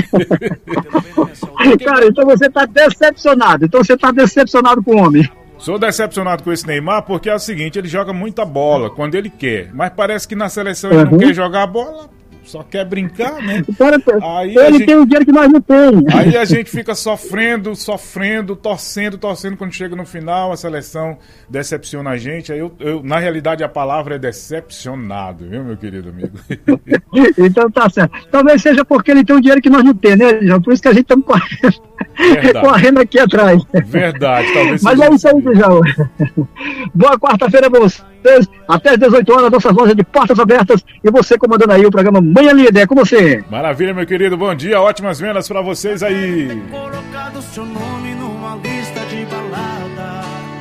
Cara, então você está decepcionado com o homem. Sou decepcionado com esse Neymar porque é o seguinte, ele joga muita bola quando ele quer, mas parece que na seleção ele não quer jogar a bola, só quer brincar, né? Aí ele tem um dinheiro que nós não temos. Aí a gente fica sofrendo, torcendo, quando chega no final, a seleção decepciona a gente. Aí eu na realidade a palavra é decepcionado, viu, meu querido amigo? Então tá certo. Talvez seja porque ele tem um dinheiro que nós não temos, né, João? Por isso que a gente estamos correndo aqui atrás. Verdade, talvez. Mas é isso aí, João. Boa quarta-feira pra vocês. Até às 18 horas, nossas lojas de portas abertas. E você comandando aí o programa Manhã Líder. É com você. Maravilha, meu querido. Bom dia. Ótimas vendas pra vocês aí. Colocado seu nome numa lista de balada.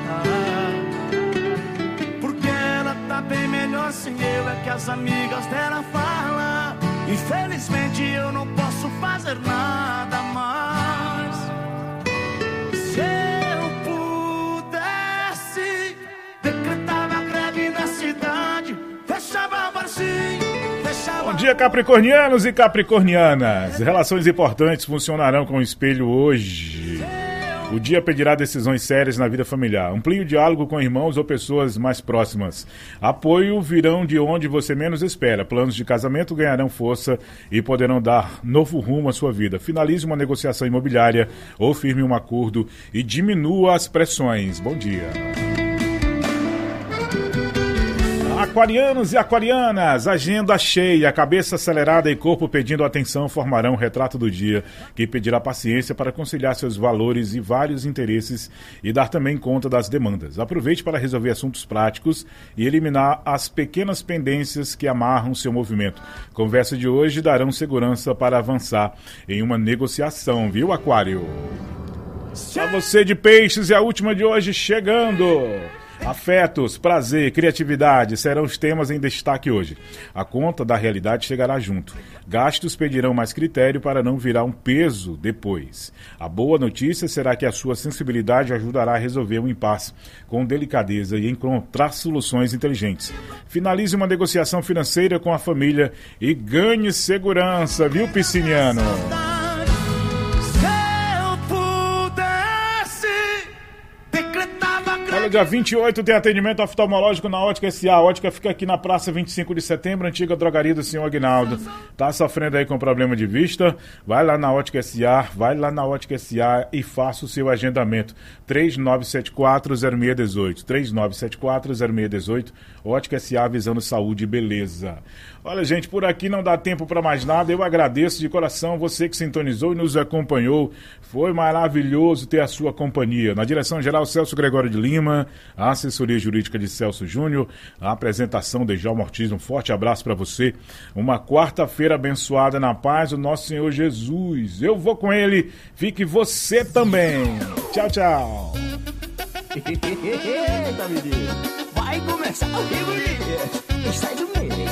Porque ela tá bem melhor sem eu. É que as amigas dela falam. Infelizmente eu não posso fazer nada mais. Se eu pudesse, decretava a greve na cidade, fechava barzinho, fechava... Bom dia, capricornianos e capricornianas. Relações importantes funcionarão com o espelho hoje. O dia pedirá decisões sérias na vida familiar. Amplie o diálogo com irmãos ou pessoas mais próximas. Apoio virão de onde você menos espera. Planos de casamento ganharão força e poderão dar novo rumo à sua vida. Finalize uma negociação imobiliária ou firme um acordo e diminua as pressões. Bom dia. A aquarianos e aquarianas, agenda cheia, cabeça acelerada e corpo pedindo atenção formarão um retrato do dia que pedirá paciência para conciliar seus valores e vários interesses e dar também conta das demandas. Aproveite para resolver assuntos práticos e eliminar as pequenas pendências que amarram seu movimento. Conversa de hoje darão segurança para avançar em uma negociação, viu, Aquário? Para você de peixes, e a última de hoje chegando. Afetos, prazer, criatividade serão os temas em destaque hoje. A conta da realidade chegará junto. Gastos pedirão mais critério para não virar um peso depois. A boa notícia será que a sua sensibilidade ajudará a resolver um impasse com delicadeza e encontrar soluções inteligentes. Finalize uma negociação financeira com a família e ganhe segurança, viu, pisciniano? Olha, dia 28 tem atendimento oftalmológico na Ótica SA. A Ótica fica aqui na Praça 25 de Setembro, antiga drogaria do senhor Aguinaldo. Tá sofrendo aí com problema de vista? Vai lá na Ótica SA, e faça o seu agendamento. 3974-0618. 3974-0618. Ótica SA, visando saúde e beleza. Olha, gente, por aqui não dá tempo para mais nada. Eu agradeço de coração você que sintonizou e nos acompanhou. Foi maravilhoso ter a sua companhia. Na direção-geral, Celso Gregório de Lima, a assessoria jurídica de Celso Júnior, a apresentação de Djalma Ortiz. Um forte abraço para você. Uma quarta-feira abençoada na paz do nosso Senhor Jesus. Eu vou com ele. Fique você também. Tchau, tchau. Eita, menino. Vai começar o Rivoli. Sai do meio.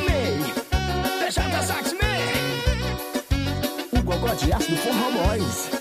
Deixa eu dançar, o gogó de aço do Forró Boys.